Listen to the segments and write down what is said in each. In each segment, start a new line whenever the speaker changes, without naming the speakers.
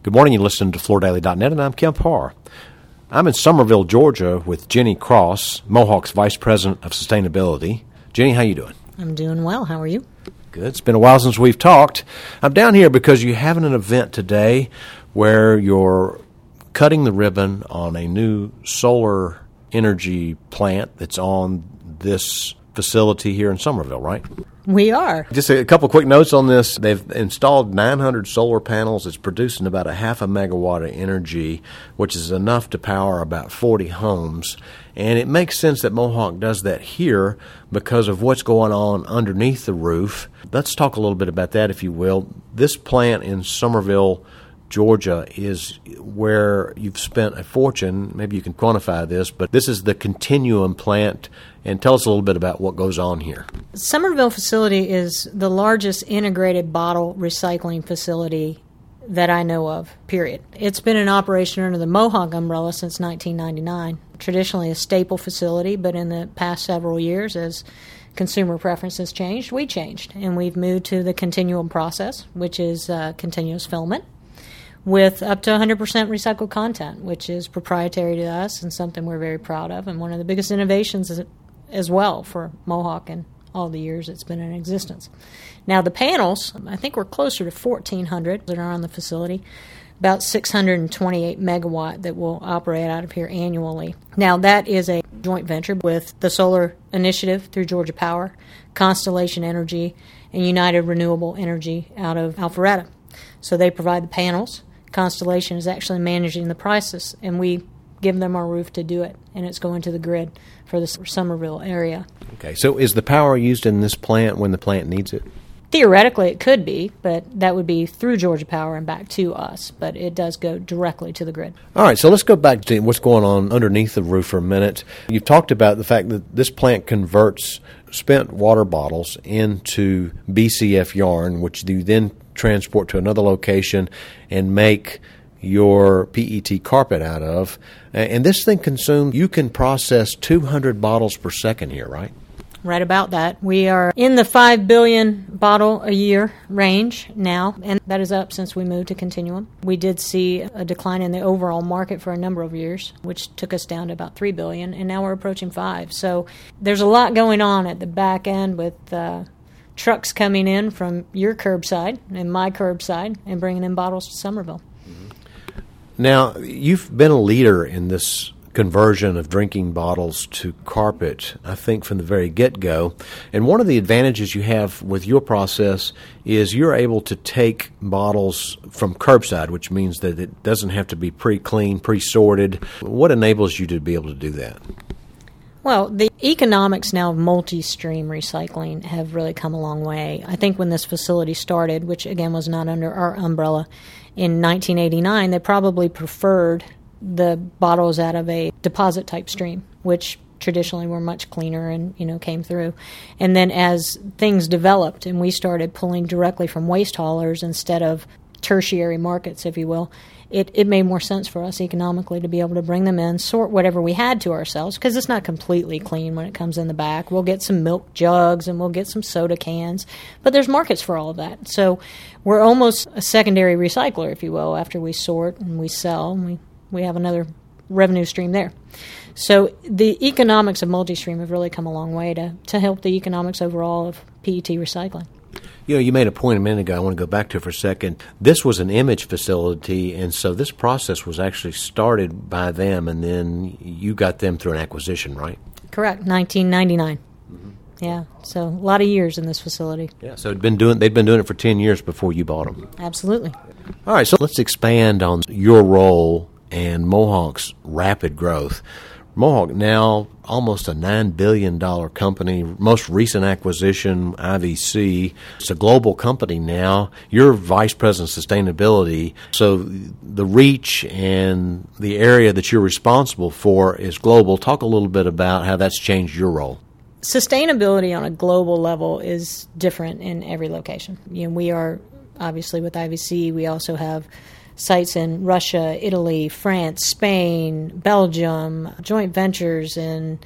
Good morning. You listen to FloorDaily.net, and I'm Kemp Harr. I'm in Summerville, Georgia, with Jenny Cross, Mohawk's Vice President of Sustainability. Jenny, how you doing?
I'm doing well. How are you?
Good. It's been a while since we've talked. I'm down here because you're having an event today where you're cutting the ribbon on a new solar energy plant that's on this facility here in Summerville, right?
We are.
Just a couple quick notes on this. They've installed 900 solar panels. It's producing about a half a megawatt of energy, which is enough to power about 40 homes. And it makes sense that Mohawk does that here because of what's going on underneath the roof. Let's talk a little bit about that, if you will. This plant in Summerville, Georgia, is where you've spent a fortune. Maybe you can quantify this, but this is the Continuum plant. And tell us a little bit about what goes on here.
Summerville facility is the largest integrated bottle recycling facility that I know of, period. It's been in operation under the Mohawk umbrella since 1999. Traditionally a staple facility, but in the past several years, as consumer preferences changed, we changed. And we've moved to the Continuum process, which is continuous filament, with up to 100% recycled content, which is proprietary to us and something we're very proud of, and one of the biggest innovations as well for Mohawk in all the years it's been in existence. Now the panels, I think we're closer to 1,400 that are on the facility, about 628 megawatt that will operate out of here annually. Now that is a joint venture with the Solar Initiative through Georgia Power, Constellation Energy, and United Renewable Energy out of Alpharetta. So they provide the panels. Constellation is actually managing the prices, and we give them our roof to do it, and it's going to the grid for the Summerville area.
Okay, so is the power used in this plant when the plant needs it?
Theoretically, it could be, but that would be through Georgia Power and back to us, but it does go directly to the grid.
All right, so let's go back to what's going on underneath the roof for a minute. You've talked about the fact that this plant converts spent water bottles into BCF yarn, which you then transport to another location and make your PET carpet out of. And this thing consumes, you can process 200 bottles per second here, right?
Right about that. We are in the 5 billion bottle a year range now, and that is up since we moved to Continuum. We did see a decline in the overall market for a number of years, which took us down to about 3 billion, and now we're approaching 5. So there's a lot going on at the back end with trucks coming in from your curbside and my curbside and bringing in bottles to Summerville.
Now, you've been a leader in this conversion of drinking bottles to carpet, I think, from the very get-go. And one of the advantages you have with your process is you're able to take bottles from curbside, which means that it doesn't have to be pre-cleaned, pre-sorted. What enables you to be able to do that?
Well, the economics now of multi-stream recycling have really come a long way. I think when this facility started, which again was not under our umbrella, in 1989, they probably preferred the bottles out of a deposit-type stream, which traditionally were much cleaner and, came through. And then as things developed and we started pulling directly from waste haulers instead of tertiary markets, if you will, it made more sense for us economically to be able to bring them in, sort whatever we had to ourselves, because it's not completely clean when it comes in the back. We'll get some milk jugs and we'll get some soda cans, but there's markets for all of that. So we're almost a secondary recycler, if you will, after we sort and we sell, and we have another revenue stream there. So the economics of multi-stream have really come a long way to help the economics overall of PET recycling.
You made a point a minute ago. I want to go back to it for a second. This was an image facility, and so this process was actually started by them, and then you got them through an acquisition, right?
Correct, 1999. Mm-hmm. Yeah, so a lot of years in this facility.
Yeah, so they'd been doing it for 10 years before you bought them.
Absolutely.
All right, so let's expand on your role and Mohawk's rapid growth. Mohawk now almost a $9 billion company. Most recent acquisition, IVC. It's a global company now. You're Vice President of Sustainability. So the reach and the area that you're responsible for is global. Talk a little bit about how that's changed your role.
Sustainability on a global level is different in every location. We are, obviously, with IVC, we also have sites in Russia, Italy, France, Spain, Belgium, joint ventures in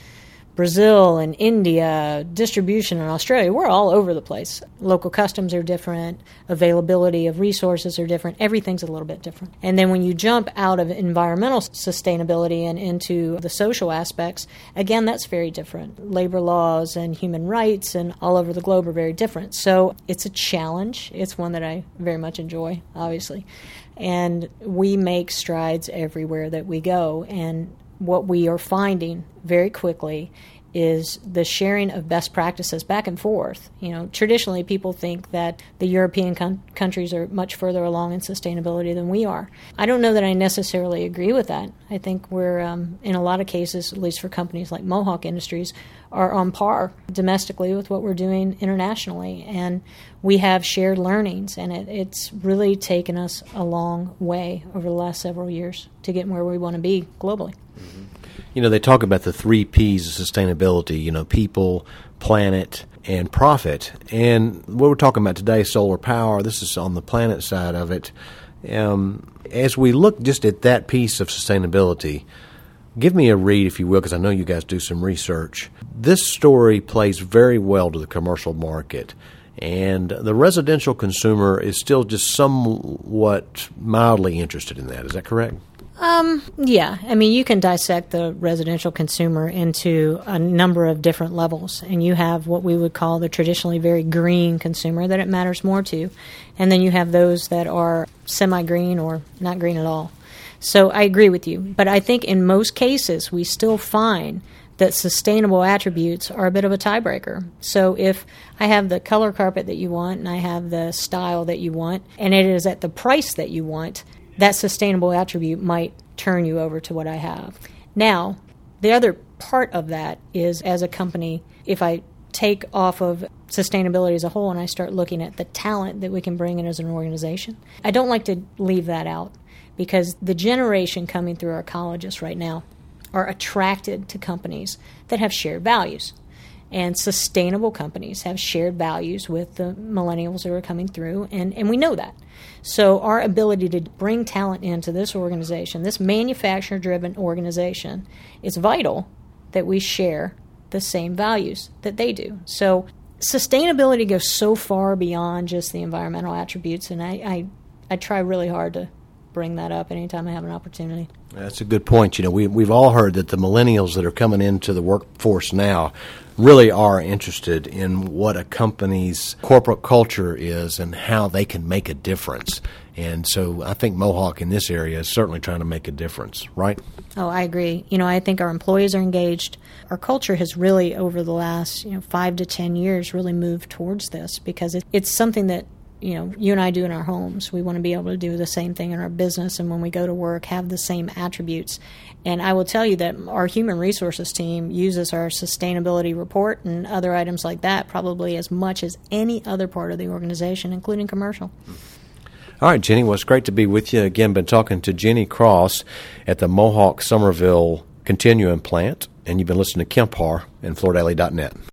Brazil and India, distribution in Australia. We're all over the place. Local customs are different. Availability of resources are different. Everything's a little bit different. And then when you jump out of environmental sustainability and into the social aspects, again, that's very different. Labor laws and human rights and all over the globe are very different. So it's a challenge. It's one that I very much enjoy, obviously. And we make strides everywhere that we go. And what we are finding very quickly is the sharing of best practices back and forth. Traditionally people think that the European countries are much further along in sustainability than we are. I don't know that I necessarily agree with that. I think we're, in a lot of cases, at least for companies like Mohawk Industries, are on par domestically with what we're doing internationally. And we have shared learnings, and it's really taken us a long way over the last several years to get where we want to be globally.
They talk about the 3 Ps of sustainability, people, planet, and profit. And what we're talking about today, solar power, this is on the planet side of it. As we look just at that piece of sustainability, give me a read, if you will, because I know you guys do some research. This story plays very well to the commercial market, and the residential consumer is still just somewhat mildly interested in that. Is that correct?
Yeah. You can dissect the residential consumer into a number of different levels, and you have what we would call the traditionally very green consumer that it matters more to, and then you have those that are semi-green or not green at all. So I agree with you, but I think in most cases we still find that sustainable attributes are a bit of a tiebreaker. So if I have the color carpet that you want and I have the style that you want, and it is at the price that you want, that sustainable attribute might turn you over to what I have. Now, the other part of that is, as a company, if I take off of sustainability as a whole and I start looking at the talent that we can bring in as an organization, I don't like to leave that out, because the generation coming through our colleges right now are attracted to companies that have shared values. And sustainable companies have shared values with the millennials that are coming through, and we know that. So our ability to bring talent into this organization, this manufacturer-driven organization, it's vital that we share the same values that they do. So sustainability goes so far beyond just the environmental attributes, and I try really hard to bring that up anytime I have an opportunity.
That's a good point. We've all heard that the millennials that are coming into the workforce now really are interested in what a company's corporate culture is and how they can make a difference. And so I think Mohawk in this area is certainly trying to make a difference, right?
Oh, I agree. I think our employees are engaged. Our culture has really, over the last 5 to 10 years, really moved towards this, because it's something that you and I do in our homes. We want to be able to do the same thing in our business, and when we go to work, have the same attributes. And I will tell you that our human resources team uses our sustainability report and other items like that probably as much as any other part of the organization, including commercial.
All right, Jenny, well, it's great to be with you. Again, been talking to Jenny Cross at the Mohawk Summerville Continuum plant, and you've been listening to Kemp Harr and FloorDaily.net.